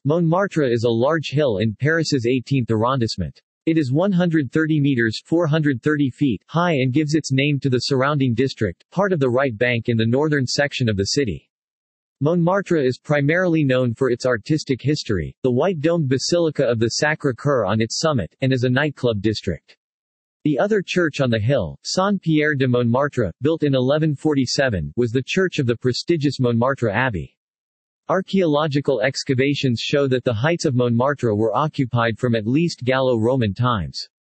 Montmartre is a large hill in Paris's 18th arrondissement. It is 130 meters (430 feet) high and gives its name to the surrounding district, part of the right bank in the northern section of the city. Montmartre is primarily known for its artistic history, the white-domed Basilica of the Sacré-Cœur on its summit, and as a nightclub district. The other church on the hill, Saint-Pierre de Montmartre, built in 1147, was the church of the prestigious Montmartre Abbey. Archaeological excavations show that the heights of Montmartre were occupied from at least Gallo-Roman times.